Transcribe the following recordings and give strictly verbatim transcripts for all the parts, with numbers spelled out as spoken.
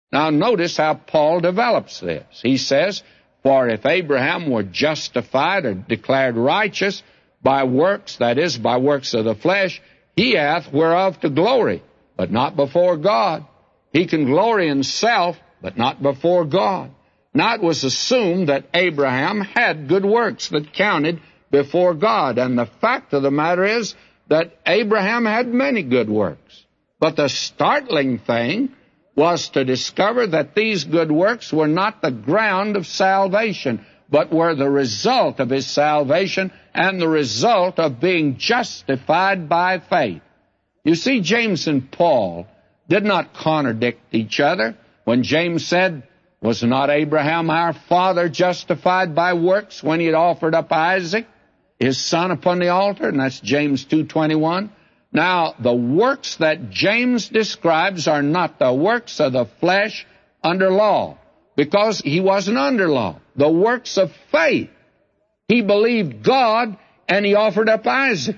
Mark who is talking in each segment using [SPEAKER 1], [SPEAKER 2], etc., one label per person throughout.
[SPEAKER 1] Now notice how Paul develops this. He says, for if Abraham were justified or declared righteous by works, that is, by works of the flesh, he hath whereof to glory, but not before God. He can glory in self, but not before God. Now it was assumed that Abraham had good works that counted before God, and the fact of the matter is that Abraham had many good works. But the startling thing was to discover that these good works were not the ground of salvation, but were the result of his salvation and the result of being justified by faith. You see, James and Paul did not contradict each other. When James said, was not Abraham our father justified by works when he had offered up Isaac, his son, upon the altar? And that's James two twenty-one. Now, the works that James describes are not the works of the flesh under law, because he wasn't under law. The works of faith. He believed God, and he offered up Isaac.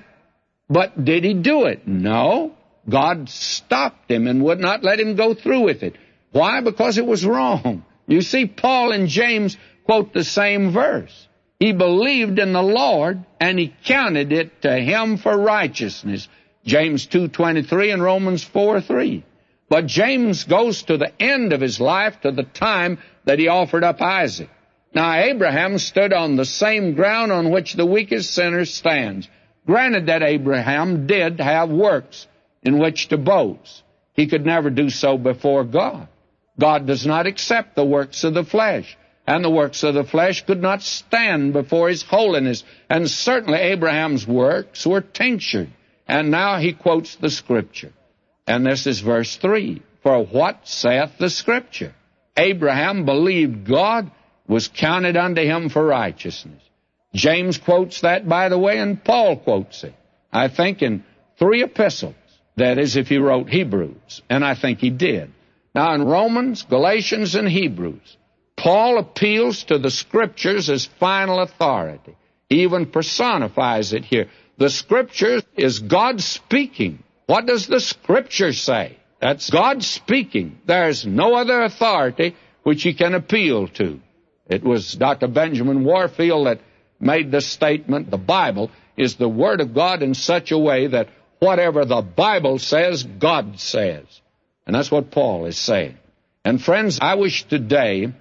[SPEAKER 1] But did he do it? No. God stopped him and would not let him go through with it. Why? Because it was wrong. You see, Paul and James quote the same verse. He believed in the Lord, and he counted it to him for righteousness. James two twenty-three and Romans four three. But James goes to the end of his life, to the time that he offered up Isaac. Now, Abraham stood on the same ground on which the weakest sinner stands. Granted that Abraham did have works in which to boast. He could never do so before God. God does not accept the works of the flesh, and the works of the flesh could not stand before his holiness. And certainly Abraham's works were tinctured. And now he quotes the Scripture. And this is verse three. For what saith the Scripture? Abraham believed God, was counted unto him for righteousness. James quotes that, by the way, and Paul quotes it. I think in three epistles. That is, if he wrote Hebrews. And I think he did. Now in Romans, Galatians, and Hebrews, Paul appeals to the Scriptures as final authority. He even personifies it here. The Scripture is God speaking. What does the Scripture say? That's God speaking. There's no other authority which he can appeal to. It was Doctor Benjamin Warfield that made the statement, the Bible is the Word of God in such a way that whatever the Bible says, God says. And that's what Paul is saying. And friends, I wish today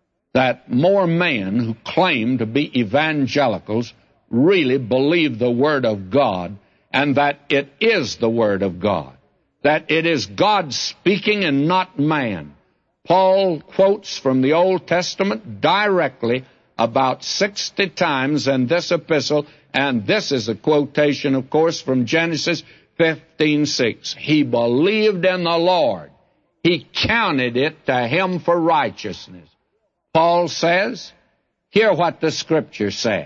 [SPEAKER 1] that more men who claim to be evangelicals really believe the Word of God, and that it is the Word of God, that it is God speaking and not man. Paul quotes from the Old Testament directly about sixty times in this epistle, and this is a quotation, of course, from Genesis fifteen six. He believed in the Lord. He counted it to him for righteousness. Paul says, hear what the Scripture says.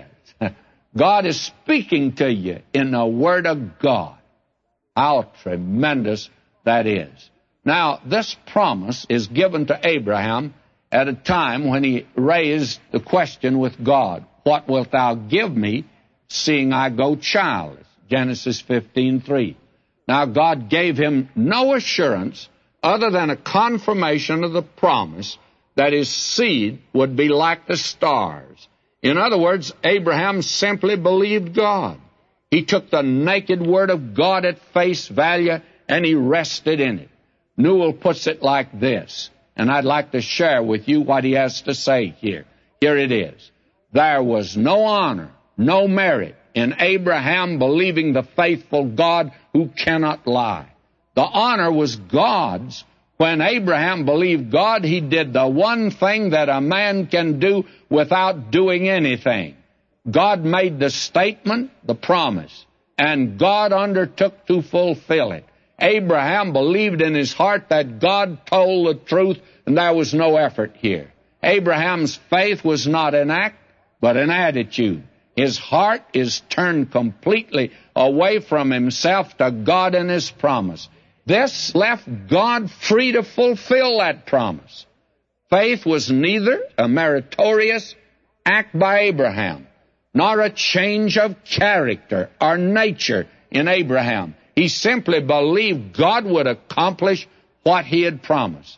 [SPEAKER 1] God is speaking to you in the Word of God. How tremendous that is. Now, this promise is given to Abraham at a time when he raised the question with God, what wilt thou give me, seeing I go childless? Genesis fifteen three. Now, God gave him no assurance other than a confirmation of the promise that his seed would be like the stars. In other words, Abraham simply believed God. He took the naked Word of God at face value, and he rested in it. Newell puts it like this, and I'd like to share with you what he has to say here. Here it is. There was no honor, no merit in Abraham believing the faithful God who cannot lie. The honor was God's. When Abraham believed God, he did the one thing that a man can do without doing anything. God made the statement, the promise, and God undertook to fulfill it. Abraham believed in his heart that God told the truth, and there was no effort here. Abraham's faith was not an act, but an attitude. His heart is turned completely away from himself to God and his promise. This left God free to fulfill that promise. Faith was neither a meritorious act by Abraham, nor a change of character or nature in Abraham. He simply believed God would accomplish what he had promised.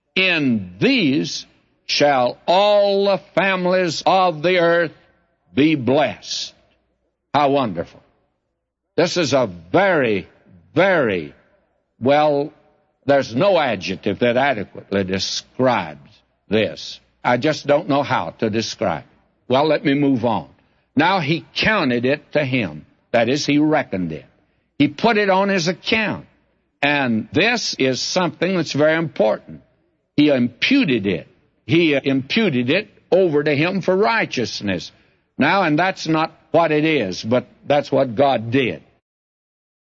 [SPEAKER 1] in these shall all the families of the earth be blessed. How wonderful. This is a very, very, well, there's no adjective that adequately describes this. I just don't know how to describe it. Well, let me move on. Now he counted it to him. That is, he reckoned it. He put it on his account. And this is something that's very important. He imputed it. He imputed it over to him for righteousness. Now, and that's not what it is, but that's what God did.